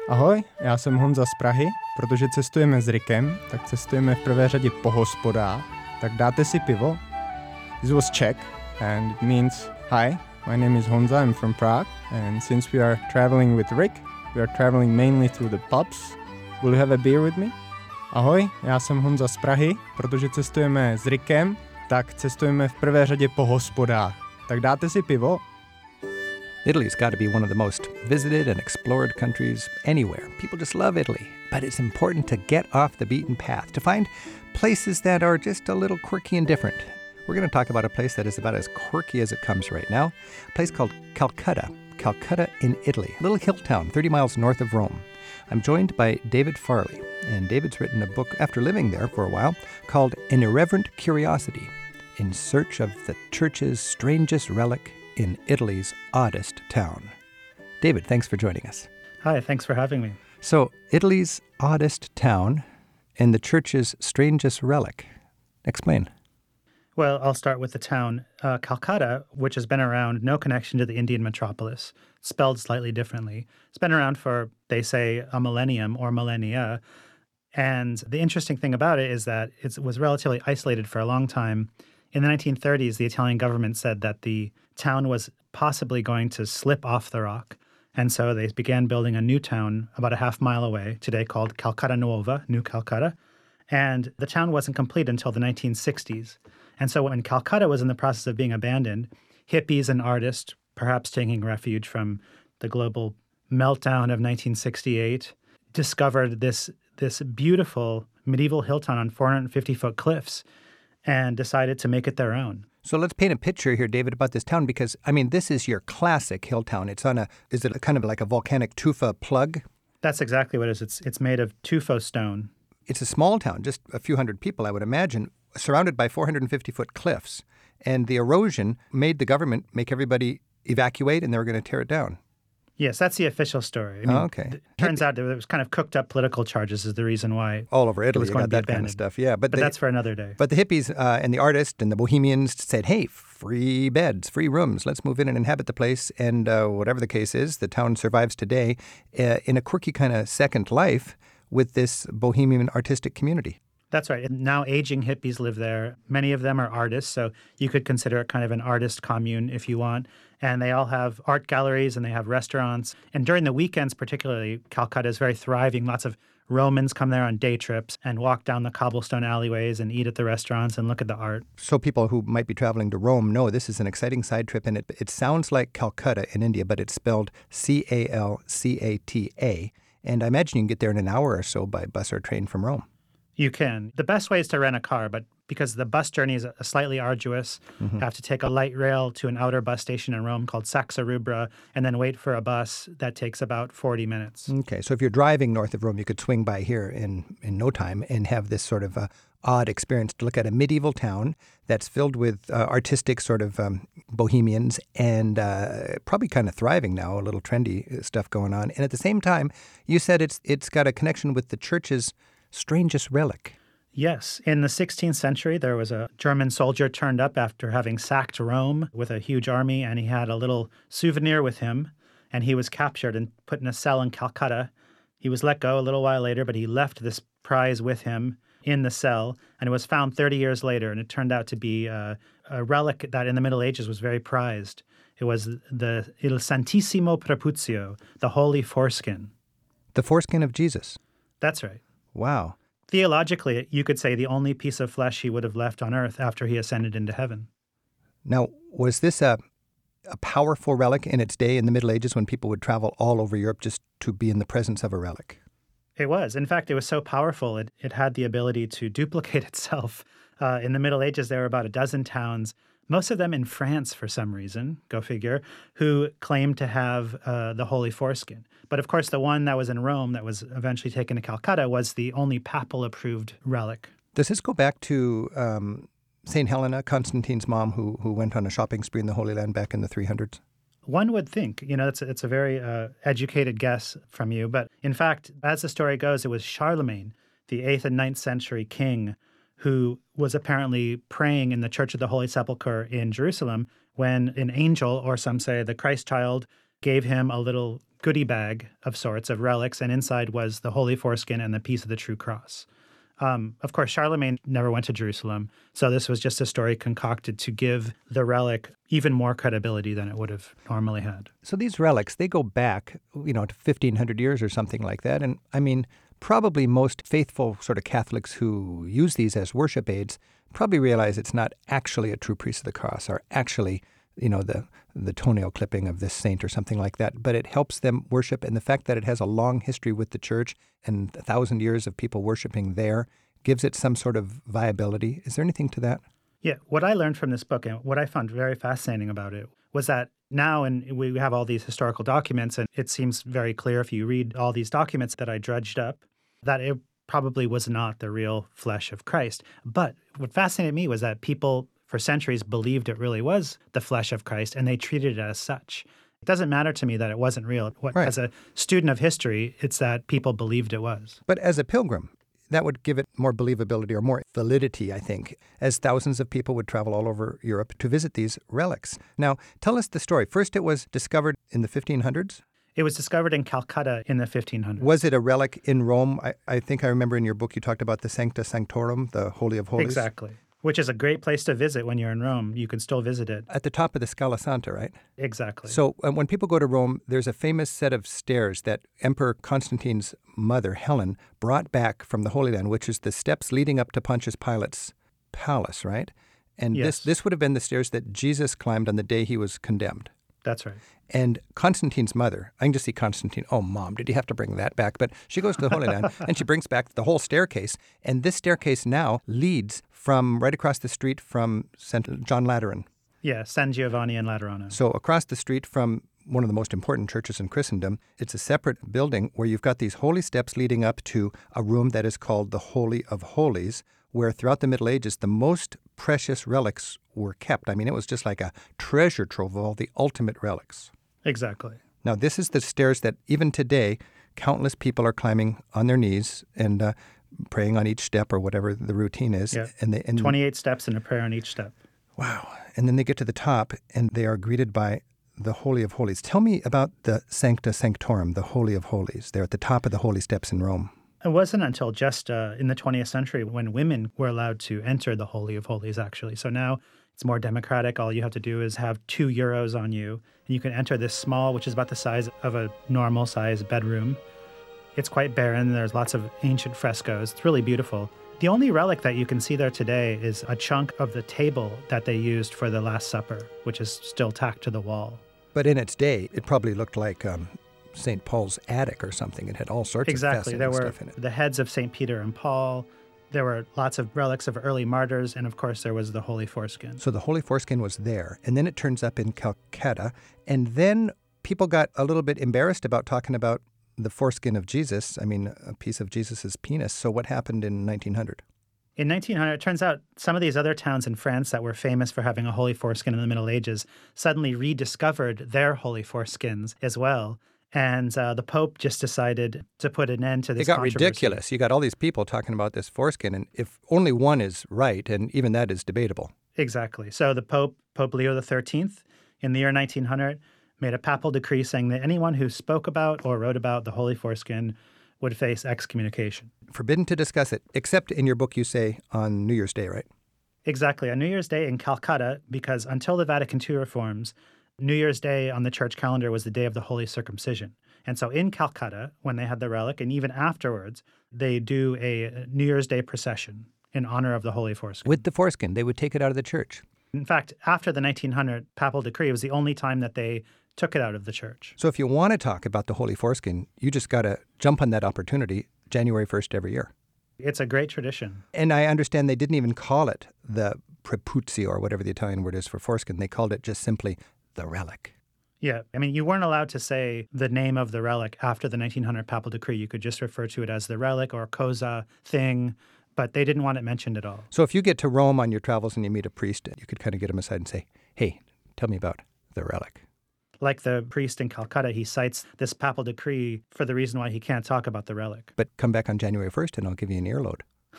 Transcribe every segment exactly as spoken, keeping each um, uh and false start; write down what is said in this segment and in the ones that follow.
Ahoj, já jsem Honza z Prahy. Protože cestujeme s Rickem, tak cestujeme v prvé řadě po hospodách. Tak dáte si pivo? This was Czech and it means hi, my name is Honza, I'm from Prague, and since we are traveling with Rick, we are traveling mainly through the pubs. Will you have a beer with me? Ahoj, já jsem Honza z Prahy. Protože cestujeme s Rickem, tak cestujeme v prvé řadě po hospodách. Tak dáte si pivo? Italy's got to be one of the most visited and explored countries anywhere. People just love Italy. But it's important to get off the beaten path, to find places that are just a little quirky and different. We're going to talk about a place that is about as quirky as it comes right now, a place called Calcutta. Calcutta in Italy, a little hill town thirty miles north of Rome. I'm joined by David Farley, and David's written a book after living there for a while called An Irreverent Curiosity, in search of the church's strangest relic in Italy's oddest town. David, thanks for joining us. Hi, thanks for having me. So, Italy's oddest town and the church's strangest relic. Explain. Well, I'll start with the town. Uh, Calcutta, which has been around, no connection to the Indian metropolis, spelled slightly differently. It's been around for, they say, a millennium or millennia. And the interesting thing about it is that it was relatively isolated for a long time. In the nineteen thirties, the Italian government said that the town was possibly going to slip off the rock. And so they began building a new town about a half mile away, today called Calcutta Nuova, New Calcutta. And the town wasn't complete until the nineteen sixties. And so when Calcutta was in the process of being abandoned, hippies and artists, perhaps taking refuge from the global meltdown of nineteen sixty-eight, discovered this, this beautiful medieval hill town on four hundred fifty foot cliffs and decided to make it their own. So let's paint a picture here, David, about this town, because, I mean, this is your classic hill town. It's on a, is it a kind of like a volcanic tufa plug? That's exactly what it is. It's, it's made of tufa stone. It's a small town, just a few hundred people, I would imagine, surrounded by four hundred fifty foot cliffs. And the erosion made the government make everybody evacuate, and they were going to tear it down. Yes, that's the official story. I mean, oh, okay. It turns out there was kind of cooked up political charges is the reason why all over Italy, it was going you got to be that kind of abandoned. stuff. Yeah, but, but the, that's for another day. But the hippies uh, and the artists and the bohemians said, hey, free beds, free rooms. Let's move in and inhabit the place. And uh, whatever the case is, the town survives today uh, in a quirky kind of second life with this bohemian artistic community. That's right. And now aging hippies live there. Many of them are artists, so you could consider it kind of an artist commune if you want. And they all have art galleries and they have restaurants. And during the weekends particularly, Calcutta is very thriving. Lots of Romans come there on day trips and walk down the cobblestone alleyways and eat at the restaurants and look at the art. So people who might be traveling to Rome know this is an exciting side trip, and it, it sounds like Calcutta in India, but it's spelled C A L C A T A. And I imagine you can get there in an hour or so by bus or train from Rome. You can. The best way is to rent a car, but because the bus journey is slightly arduous, mm-hmm. you have to take a light rail to an outer bus station in Rome called Saxa Rubra and then wait for a bus that takes about forty minutes. Okay, so if you're driving north of Rome, you could swing by here in, in no time and have this sort of uh, odd experience to look at a medieval town that's filled with uh, artistic sort of um, bohemians and uh, probably kind of thriving now, a little trendy stuff going on. And at the same time, you said it's it's got a connection with the church's strangest relic. Yes. In the sixteenth century, there was a German soldier turned up after having sacked Rome with a huge army, and he had a little souvenir with him, and he was captured and put in a cell in Calcutta. He was let go a little while later, but he left this prize with him in the cell, and it was found thirty years later, and it turned out to be a, a relic that in the Middle Ages was very prized. It was the Il Santissimo Prepuzio, the Holy Foreskin. The foreskin of Jesus. That's right. Wow. Theologically, you could say the only piece of flesh he would have left on earth after he ascended into heaven. Now, was this a, a powerful relic in its day in the Middle Ages when people would travel all over Europe just to be in the presence of a relic? It was. In fact, it was so powerful, it, it had the ability to duplicate itself. Uh, in the Middle Ages, there were about a dozen towns, most of them in France for some reason, go figure, who claimed to have uh, the Holy Foreskin. But of course, the one that was in Rome that was eventually taken to Calcutta was the only papal-approved relic. Does this go back to um, Saint Helena, Constantine's mom, who who went on a shopping spree in the Holy Land back in the three hundreds? One would think. You know, it's a, it's a very uh, educated guess from you. But in fact, as the story goes, it was Charlemagne, the eighth and ninth century king, who was apparently praying in the Church of the Holy Sepulchre in Jerusalem when an angel, or some say the Christ child, gave him a little goodie bag of sorts of relics, and inside was the holy foreskin and the piece of the true cross. Um, of course, Charlemagne never went to Jerusalem, so this was just a story concocted to give the relic even more credibility than it would have normally had. So these relics, they go back, you know, to fifteen hundred years or something like that. And I mean, probably most faithful sort of Catholics who use these as worship aids probably realize it's not actually a true priest of the cross or actually, you know, the, the toenail clipping of this saint or something like that. But it helps them worship. And the fact that it has a long history with the church and a thousand years of people worshiping there gives it some sort of viability. Is there anything to that? Yeah, what I learned from this book and what I found very fascinating about it was that now, and we have all these historical documents, and it seems very clear if you read all these documents that I dredged up, that it probably was not the real flesh of Christ. But what fascinated me was that people for centuries believed it really was the flesh of Christ, and they treated it as such. It doesn't matter to me that it wasn't real. What, Right. As a student of history, it's that people believed it was. But as a pilgrim, that would give it more believability or more validity, I think, as thousands of people would travel all over Europe to visit these relics. Now, tell us the story. First, it was discovered in the fifteen hundreds. It was discovered in Calcutta in the fifteen hundreds. Was it a relic in Rome? I, I think I remember in your book you talked about the Sancta Sanctorum, the Holy of Holies. Exactly. Which is a great place to visit when you're in Rome. You can still visit it. At the top of the Scala Santa, right? Exactly. So uh, when people go to Rome, there's a famous set of stairs that Emperor Constantine's mother, Helen, brought back from the Holy Land, which is the steps leading up to Pontius Pilate's palace, right? And Yes. this, this would have been the stairs that Jesus climbed on the day he was condemned. That's right. And Constantine's mother, I can just see Constantine, oh, Mom, did you have to bring that back? But she goes to the Holy Land and she brings back the whole staircase. And this staircase now leads from right across the street from Saint John Lateran. Yeah, San Giovanni and Laterano. So across the street from one of the most important churches in Christendom, it's a separate building where you've got these holy steps leading up to a room that is called the Holy of Holies, where throughout the Middle Ages, the most precious relics were kept. I mean, it was just like a treasure trove of all the ultimate relics. Exactly. Now, this is the stairs that even today, countless people are climbing on their knees and uh, praying on each step or whatever the routine is. Yeah. And they, and, twenty-eight steps and a prayer on each step. wow. And then they get to the top and they are greeted by the Holy of Holies. Tell me about the Sancta Sanctorum, the Holy of Holies. They're at the top of the holy steps in Rome. It wasn't until just uh, in the twentieth century when women were allowed to enter the Holy of Holies, actually. So now it's more democratic. All you have to do is have two euros on you, and you can enter this small, which is about the size of a normal size bedroom. It's quite barren. There's lots of ancient frescoes. It's really beautiful. The only relic that you can see there today is a chunk of the table that they used for the Last Supper, which is still tacked to the wall. But in its day, it probably looked like um, Saint Paul's attic or something. It had all sorts Exactly. of There fascinating were stuff in it. the heads of Saint Peter and Paul. There were lots of relics of early martyrs. And of course, there was the Holy Foreskin. So the Holy Foreskin was there. And then it turns up in Calcutta. And then people got a little bit embarrassed about talking about the foreskin of Jesus. I mean, a piece of Jesus's penis. So what happened in nineteen hundred? In nineteen hundred, it turns out some of these other towns in France that were famous for having a holy foreskin in the Middle Ages suddenly rediscovered their holy foreskins as well. And uh, the Pope just decided to put an end to this It got controversy. ridiculous. You got all these people talking about this foreskin. And if only one is right, and even that is debatable. Exactly. So the Pope, Pope Leo the thirteenth, in the year nineteen hundred, made a papal decree saying that anyone who spoke about or wrote about the holy foreskin would face excommunication. Forbidden to discuss it, except in your book you say on New Year's Day, right? Exactly. On New Year's Day in Calcutta, because until the Vatican Two reforms, New Year's Day on the church calendar was the day of the Holy Circumcision. And so in Calcutta, when they had the relic, and even afterwards, they do a New Year's Day procession in honor of the Holy Foreskin. With the foreskin, they would take it out of the church. In fact, after the nineteen hundred papal decree, it was the only time that they took it out of the church. So if you want to talk about the Holy Foreskin, you just got to jump on that opportunity January first every year. It's a great tradition. And I understand they didn't even call it the prepuzio or whatever the Italian word is for foreskin. They called it just simply the relic. Yeah. I mean, you weren't allowed to say the name of the relic after the nineteen hundred papal decree. You could just refer to it as the relic or cosa, thing, but they didn't want it mentioned at all. So if you get to Rome on your travels and you meet a priest, you could kind of get him aside and say, hey, tell me about the relic. Like the priest in Calcutta, he cites this papal decree for the reason why he can't talk about the relic. But come back on January first and I'll give you an earload.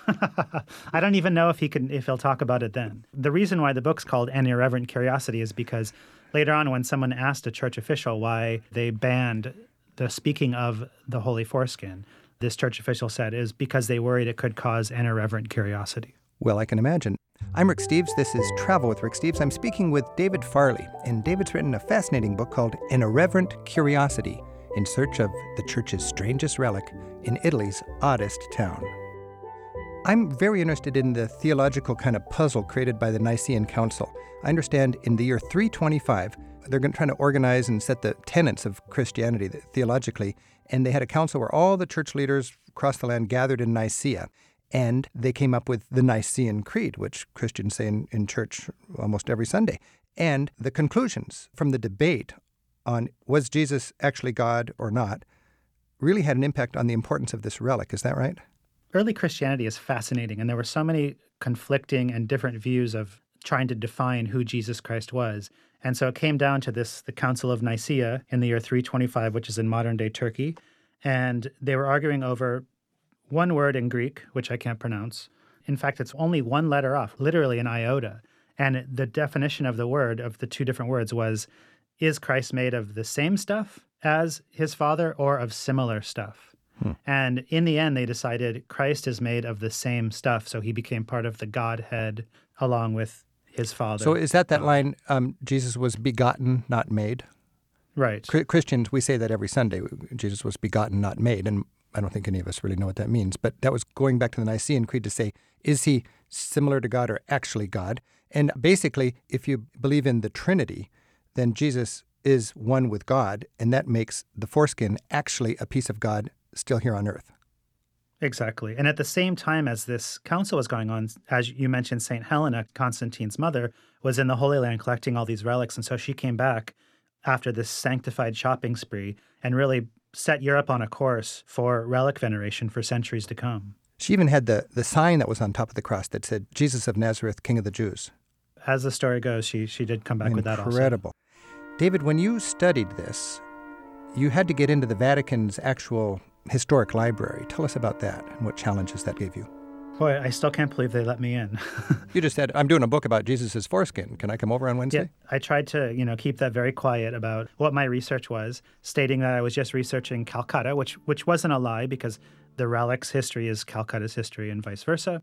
I don't even know if he can if he'll talk about it then. The reason why the book's called An Irreverent Curiosity is because Later on, when someone asked a church official why they banned the speaking of the holy foreskin, this church official said is because they worried it could cause an irreverent curiosity. Well, I can imagine. I'm Rick Steves. This is Travel with Rick Steves. I'm speaking with David Farley, and David's written a fascinating book called An Irreverent Curiosity, in search of the church's strangest relic in Italy's oddest town. I'm very interested in the theological kind of puzzle created by the Nicene Council. I understand in the year three twenty-five, they're going to try to organize and set the tenets of Christianity theologically, and they had a council where all the church leaders across the land gathered in Nicaea, and they came up with the Nicene Creed, which Christians say in, in church almost every Sunday. And the conclusions from the debate on was Jesus actually God or not really had an impact on the importance of this relic. Is that right? Early Christianity is fascinating, and there were so many conflicting and different views of trying to define who Jesus Christ was. And so it came down to this, the Council of Nicaea in the year three twenty-five, which is in modern-day Turkey. And they were arguing over one word in Greek, which I can't pronounce. In fact, it's only one letter off, literally an iota. And the definition of the word, of the two different words, was, is Christ made of the same stuff as his Father or of similar stuff? Hmm. And in the end, they decided Christ is made of the same stuff, so he became part of the Godhead along with his Father. So is that that line, um, Jesus was begotten, not made? Right. Christians, we say that every Sunday, Jesus was begotten, not made, and I don't think any of us really know what that means. But that was going back to the Nicene Creed to say, is he similar to God or actually God? And basically, if you believe in the Trinity, then Jesus is one with God, and that makes the foreskin actually a piece of God still here on earth. Exactly. And at the same time as this council was going on, as you mentioned, Saint Helena, Constantine's mother, was in the Holy Land collecting all these relics. And so she came back after this sanctified shopping spree and really set Europe on a course for relic veneration for centuries to come. She even had the, the sign that was on top of the cross that said, Jesus of Nazareth, King of the Jews. As the story goes, she she did come back Incredible. with that also. Incredible. David, when you studied this, you had to get into the Vatican's actual historic library. Tell us about that and what challenges that gave you. Boy, I still can't believe they let me in. You just said, I'm doing a book about Jesus' foreskin. Can I come over on Wednesday? Yeah, I tried to, you know, keep that very quiet about what my research was, stating that I was just researching Calcutta, which which wasn't a lie because the relic's history is Calcutta's history and vice versa.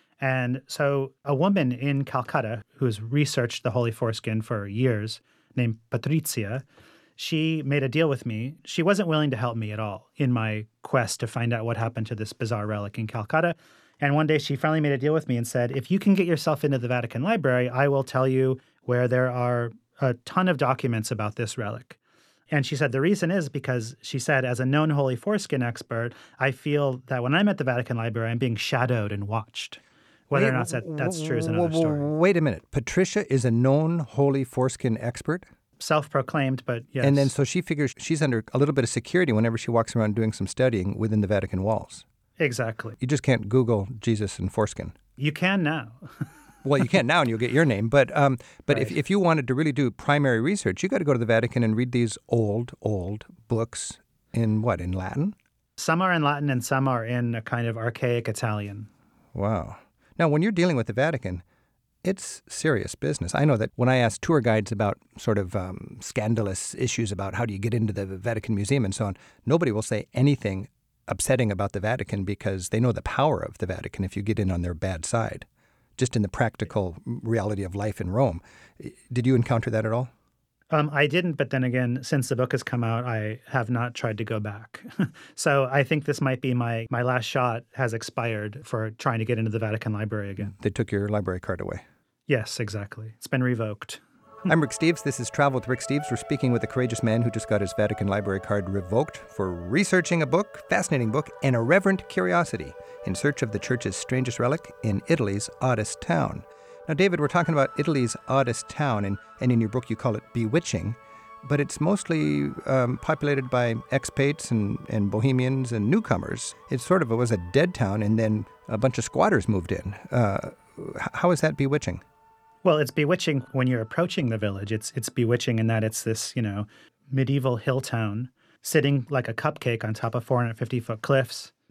And so a woman in Calcutta who's researched the Holy Foreskin for years, named Patrizia, she made a deal with me. She wasn't willing to help me at all in my quest to find out what happened to this bizarre relic in Calcutta. And one day she finally made a deal with me and said, if you can get yourself into the Vatican Library, I will tell you where there are a ton of documents about this relic. And she said, the reason is because, she said, as a known Holy Foreskin expert, I feel that when I'm at the Vatican Library, I'm being shadowed and watched. Whether wait, or not that, that's true is another story. Wait a minute. Patricia is a known Holy Foreskin expert? Self-proclaimed, but yes. And then so she figures she's under a little bit of security whenever she walks around doing some studying within the Vatican walls. Exactly. You just can't Google Jesus and foreskin. You can now. Well, you can now and you'll get your name. But um, but Right. if, if you wanted to really do primary research, you got to go to the Vatican and read these old, old books in what, in Latin? Some are in Latin and some are in a kind of archaic Italian. Wow. Now, when you're dealing with the Vatican, it's serious business. I know that when I ask tour guides about sort of um, scandalous issues about how do you get into the Vatican Museum and so on, nobody will say anything upsetting about the Vatican because they know the power of the Vatican if you get in on their bad side, just in the practical reality of life in Rome. Did you encounter that at all? Um, I didn't, but then again, since the book has come out, I have not tried to go back. So I think this might be my, my last shot has expired for trying to get into the Vatican Library again. They took your library card away. Yes, exactly. It's been revoked. I'm Rick Steves. This is Travel with Rick Steves. We're speaking with a courageous man who just got his Vatican Library card revoked for researching a book, fascinating book, An Irreverent Curiosity, in search of the church's strangest relic in Italy's oddest town. Now, David, we're talking about Italy's oddest town, and, and in your book you call it bewitching, but it's mostly um, populated by expats and, and bohemians and newcomers. It sort of it was a dead town, and then a bunch of squatters moved in. Uh, how is that bewitching? Well, it's bewitching when you're approaching the village. It's it's bewitching in that it's this, you know, medieval hill town sitting like a cupcake on top of four hundred fifty foot cliffs.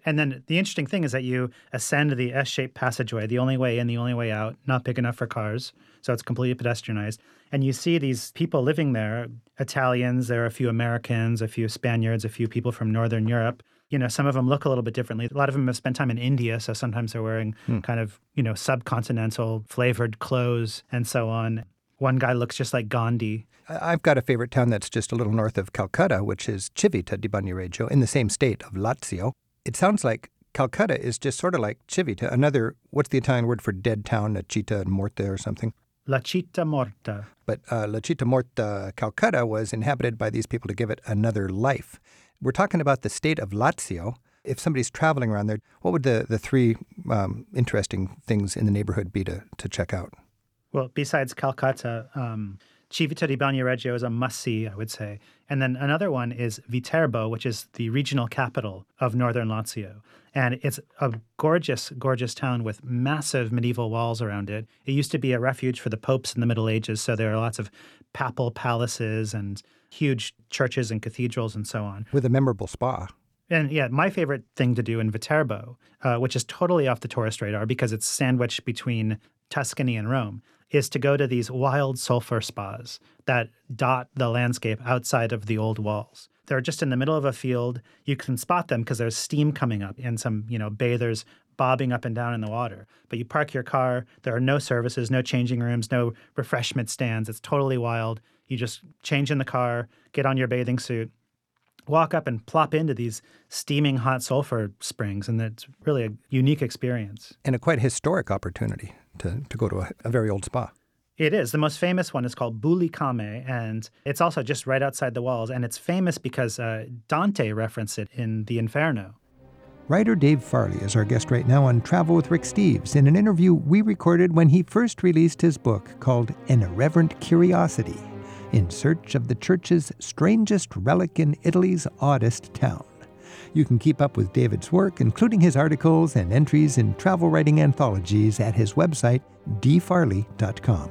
And then the interesting thing is that you ascend the S-shaped passageway, the only way in, the only way out, not big enough for cars. So it's completely pedestrianized. And you see these people living there, Italians, there are a few Americans, a few Spaniards, a few people from Northern Europe. You know, some of them look a little bit differently. A lot of them have spent time in India, so sometimes they're wearing hmm. kind of, you know, subcontinental flavored clothes and so on. One guy looks just like Gandhi. I've got a favorite town that's just a little north of Calcutta, which is Civita di Bagnoregio, in the same state of Lazio. It sounds like Calcutta is just sort of like Civita, another, what's the Italian word for dead town, a città morta or something? La città morta. But uh, La città morta, Calcutta, was inhabited by these people to give it another life. We're talking about the state of Lazio. If somebody's traveling around there, what would the, the three um, interesting things in the neighborhood be to, to check out? Well, besides Calcutta, um, Civita di Bagnoregio is a must-see, I would say. And then another one is Viterbo, which is the regional capital of northern Lazio. And it's a gorgeous, gorgeous town with massive medieval walls around it. It used to be a refuge for the popes in the Middle Ages, so there are lots of papal palaces and huge churches and cathedrals and so on. With a memorable spa. And yeah, my favorite thing to do in Viterbo, uh, which is totally off the tourist radar because it's sandwiched between Tuscany and Rome, is to go to these wild sulfur spas that dot the landscape outside of the old walls. They're just in the middle of a field. You can spot them because there's steam coming up and some, you know, bathers bobbing up and down in the water. But you park your car. There are no services, no changing rooms, no refreshment stands. It's totally wild. You just change in the car, get on your bathing suit, walk up and plop into these steaming hot sulfur springs. And it's really a unique experience. And a quite historic opportunity to, to go to a, a very old spa. It is. The most famous one is called Bulicame, and it's also just right outside the walls. And it's famous because uh, Dante referenced it in the Inferno. Writer Dave Farley is our guest right now on Travel with Rick Steves in an interview we recorded when he first released his book called An Irreverent Curiosity, in search of the church's strangest relic in Italy's oddest town. You can keep up with David's work, including his articles and entries in travel writing anthologies, at his website, d farley dot com.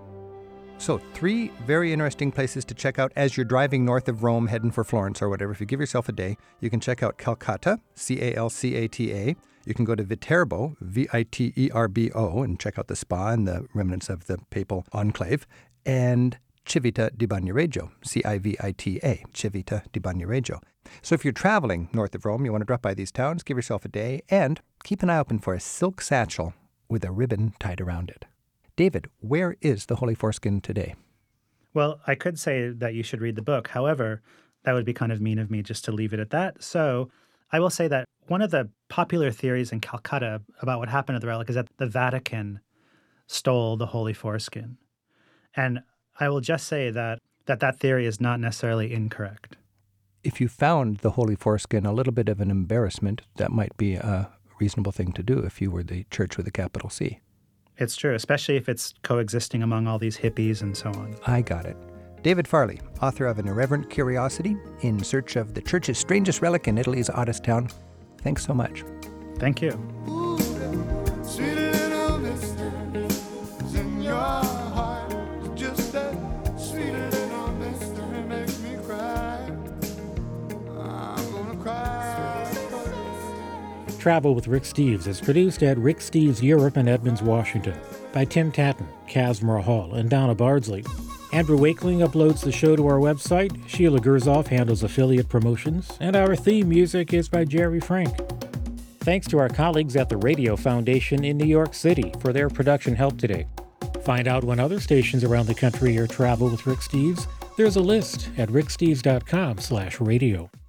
So three very interesting places to check out as you're driving north of Rome, heading for Florence or whatever. If you give yourself a day, you can check out Calcutta, C A L C A T A. You can go to Viterbo, V I T E R B O, and check out the spa and the remnants of the papal enclave. And Civita di Bagnoregio, C I V I T A, Civita di Bagnoregio. So if you're traveling north of Rome, you want to drop by these towns, give yourself a day, and keep an eye open for a silk satchel with a ribbon tied around it. David, where is the Holy Foreskin today? Well, I could say that you should read the book. However, that would be kind of mean of me just to leave it at that. So I will say that one of the popular theories in Calcutta about what happened to the relic is that the Vatican stole the Holy Foreskin. And I will just say that that, that theory is not necessarily incorrect. If you found the Holy Foreskin a little bit of an embarrassment, that might be a reasonable thing to do if you were the church with a capital C. It's true, especially if it's coexisting among all these hippies and so on. I got it. David Farley, author of An Irreverent Curiosity, in search of the church's strangest relic in Italy's oddest town. Thanks so much. Thank you. Ooh, sweet little mystery is in your heart. Just that sweet little mystery makes me cry. I'm gonna cry. Travel with Rick Steves is produced at Rick Steves Europe in Edmonds, Washington, by Tim Tatton, Casmara Hall, and Donna Bardsley. Andrew Wakeling uploads the show to our website, Sheila Gerzoff handles affiliate promotions, and our theme music is by Jerry Frank. Thanks to our colleagues at the Radio Foundation in New York City for their production help today. Find out when other stations around the country are Travel with Rick Steves. There's a list at ricksteves dot com slash radio.